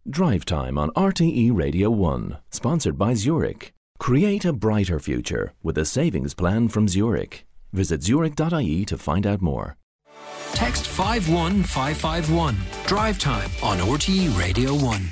Drive Time on RTE Radio 1, sponsored by Zurich. Create a brighter future with a savings plan from Zurich. Visit zurich.ie to find out more. Text 51551. Drive Time on RTE Radio 1.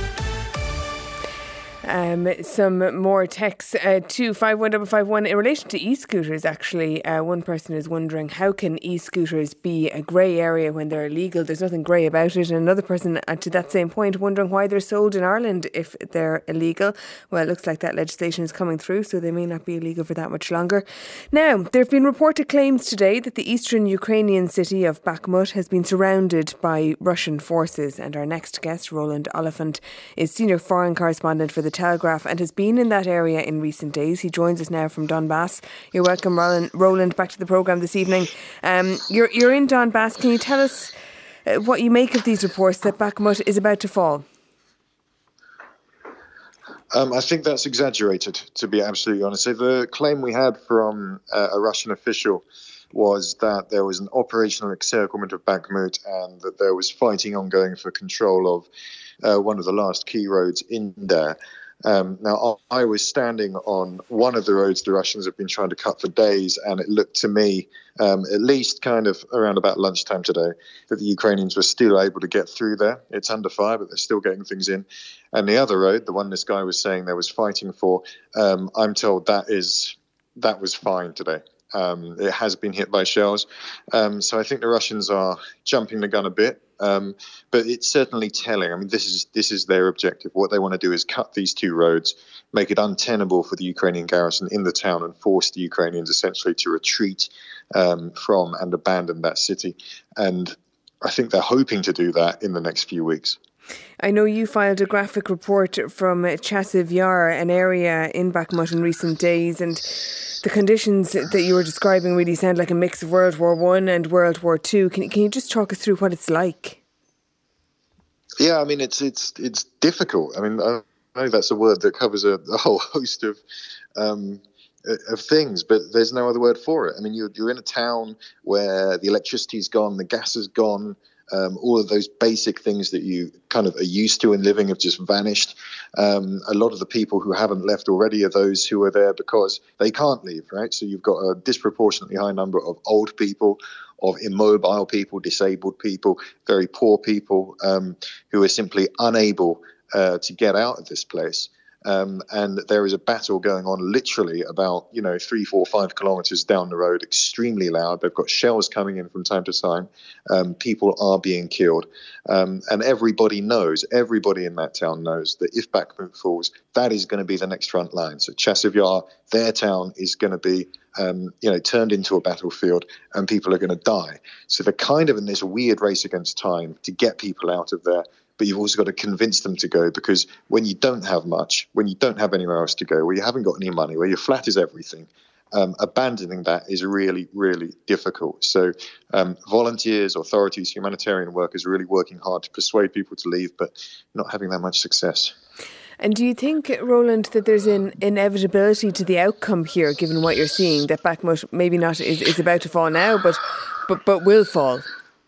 Some more texts to 51551 in relation to e-scooters. Actually, one person is wondering, how can e-scooters be a grey area when they're illegal? There's nothing grey about it. And another person to that same point wondering why they're sold in Ireland if they're illegal. Well, it looks like that legislation is coming through, so they may not be illegal for that much longer. Now, there have been reported claims today that the eastern Ukrainian city of Bakhmut has been surrounded by Russian forces. And our next guest, Roland Oliphant, is senior foreign correspondent for the Telegraph and has been in that area in recent days. He joins us now from Donbass. You're welcome, Roland, back to the programme this evening. You're in Donbass. Can you tell us what you make of these reports that Bakhmut is about to fall? I think that's exaggerated, to be absolutely honest. So the claim we had from a Russian official was that there was an operational encirclement of Bakhmut and that there was fighting ongoing for control of one of the last key roads in there. Now, I was standing on one of the roads the Russians have been trying to cut for days, and it looked to me, at least kind of around about lunchtime today, that the Ukrainians were still able to get through there. It's under fire, but they're still getting things in. And the other road, the one this guy was saying there was fighting for, I'm told that was fine today. It has been hit by shells. So I think the Russians are jumping the gun a bit. But it's certainly telling. I mean, this is their objective. What they want to do is cut these two roads, make it untenable for the Ukrainian garrison in the town, and force the Ukrainians essentially to retreat from and abandon that city. And I think they're hoping to do that in the next few weeks. I know you filed a graphic report from Chasiv Yar, an area in Bakhmut, in recent days, and the conditions that you were describing really sound like a mix of World War I and World War II. Can you just talk us through what it's like? Yeah, I mean, it's difficult. I mean, I know that's a word that covers a whole host of things, but there's no other word for it. I mean, you're in a town where the electricity's gone, the gas is gone. All of those basic things that you kind of are used to in living have just vanished. A lot of the people who haven't left already are those who are there because they can't leave, right? So you've got a disproportionately high number of old people, of immobile people, disabled people, very poor people who are simply unable to get out of this place. And there is a battle going on literally about, 3, 4, 5 kilometers down the road, extremely loud. They've got shells coming in from time to time. People are being killed. And everybody in that town knows that if Bakhmut falls, that is going to be the next front line. So Chasiv Yar, their town, is going to be turned into a battlefield, and people are going to die. So they're kind of in this weird race against time to get people out of there. But you've also got to convince them to go, because when you don't have much, when you don't have anywhere else to go, where you haven't got any money, where your flat is everything, abandoning that is really, really difficult. So volunteers, authorities, humanitarian workers are really working hard to persuade people to leave, but not having that much success. And do you think, Roland, that there's an inevitability to the outcome here, given what you're seeing, that Bakhmut maybe not is about to fall now, but will fall?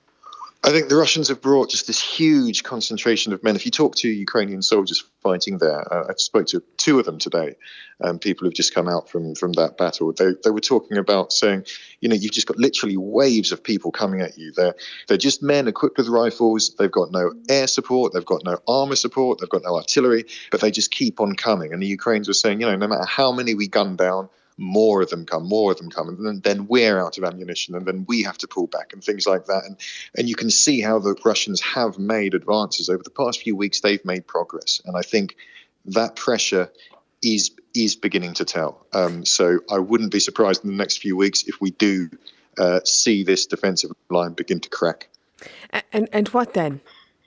I think the Russians have brought just this huge concentration of men. If you talk to Ukrainian soldiers fighting there, I spoke to 2 of them today, people who've just come out from that battle. They were talking about saying, you've just got literally waves of people coming at you. They're just men equipped with rifles. They've got no air support. They've got no armor support. They've got no artillery, but they just keep on coming. And the Ukrainians were saying, no matter how many we gun down, more of them come, and then we're out of ammunition, and then we have to pull back and things like that. And you can see how the Russians have made advances. Over the past few weeks, they've made progress. And I think that pressure is beginning to tell. So I wouldn't be surprised in the next few weeks if we do see this defensive line begin to crack. And what then?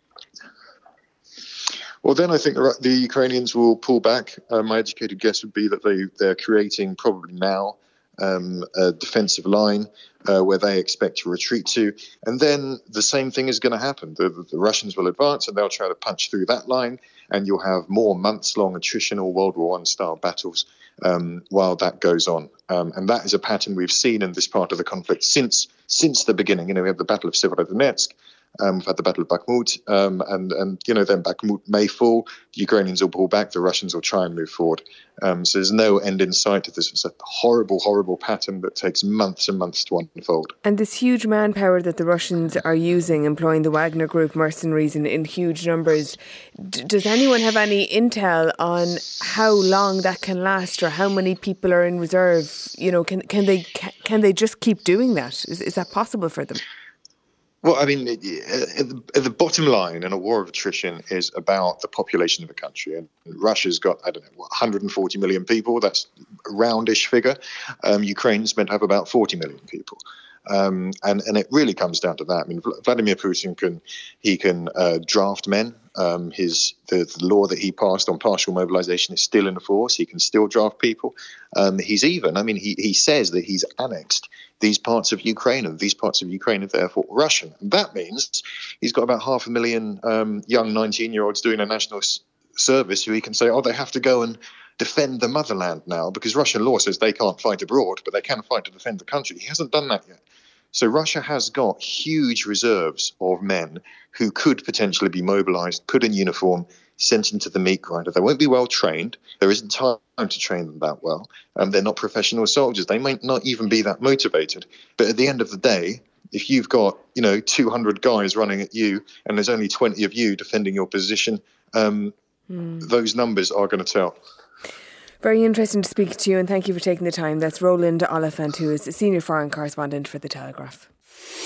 Well, then I think the Ukrainians will pull back. My educated guess would be that they're creating probably now a defensive line where they expect to retreat to. And then the same thing is going to happen. The Russians will advance and they'll try to punch through that line, and you'll have more months-long attritional World War I style battles while that goes on. And that is a pattern we've seen in this part of the conflict since the beginning. We have the Battle of Severodonetsk. We've had the Battle of Bakhmut, and then Bakhmut may fall. The Ukrainians will pull back. The Russians will try and move forward. So there's no end in sight to this. It's a horrible, horrible pattern that takes months and months to unfold. And this huge manpower that the Russians are using, employing the Wagner Group mercenaries in huge numbers, does anyone have any intel on how long that can last, or how many people are in reserve? Can they just keep doing that? Is that possible for them? Well, I mean, the bottom line in a war of attrition is about the population of a country. And Russia's got, 140 million people. That's a roundish figure. Ukraine's meant to have about 40 million people. And it really comes down to that. I mean, Vladimir Putin can draft men. The law that he passed on partial mobilization is still in force. He can still draft people. He says that he's annexed these parts of Ukraine, and these parts of Ukraine are therefore Russian. And that means he's got about 500,000 young 19-year-olds doing a national service who he can say, they have to go and defend the motherland now, because Russian law says they can't fight abroad, but they can fight to defend the country. He hasn't done that yet. So Russia has got huge reserves of men who could potentially be mobilized, put in uniform, sent into the meat grinder. They won't be well trained. There isn't time to train them that well. They're not professional soldiers. They might not even be that motivated. But at the end of the day, if you've got 200 guys running at you and there's only 20 of you defending your position, those numbers are going to tell. Very interesting to speak to you, and thank you for taking the time. That's Roland Oliphant, who is a senior foreign correspondent for The Telegraph.